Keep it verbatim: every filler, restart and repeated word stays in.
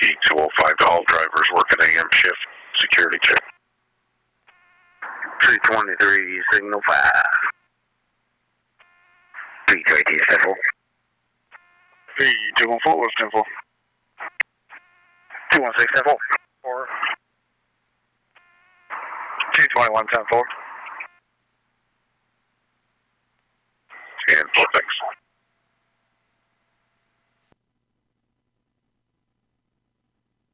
two oh five to all drivers working A M shift. Security check. three twenty-three, signal five. three twenty-two, ten four. three two one four, what's ten four? two one six, ten four. four. two twenty-one, ten four. And four six.